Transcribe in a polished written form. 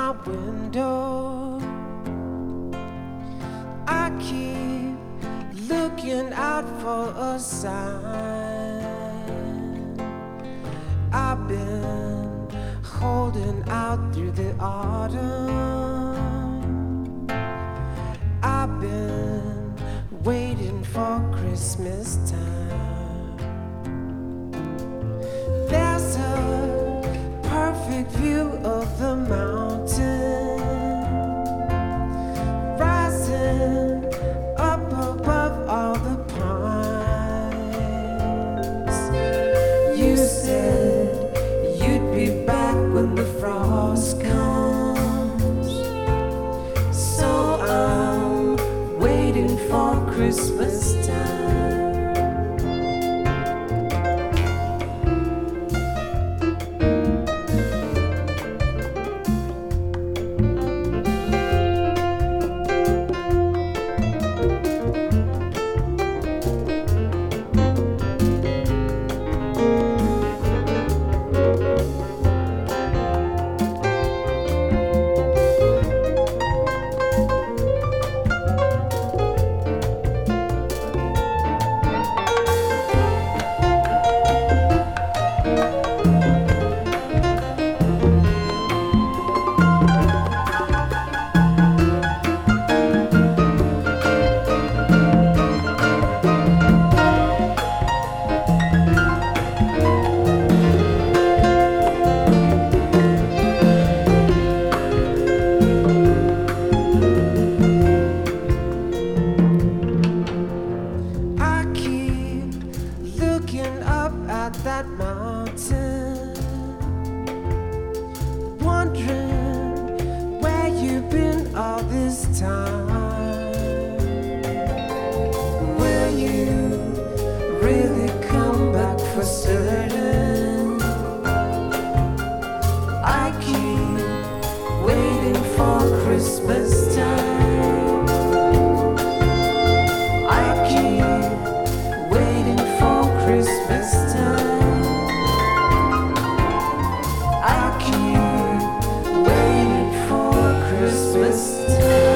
my window, I keep looking out for a sign. I've been holding out through the autumn. I've been waiting for Christmas time. There's a perfect view of the mountain rising up above all the pines. You said you'd be back when the frost comes, so I'm waiting for Christmas time. That mountain, wondering where you've been all this time. Will you really come back for certain? I keep waiting for Christmas time. I keep waiting for Christmas time. I keep waiting for Christmas time.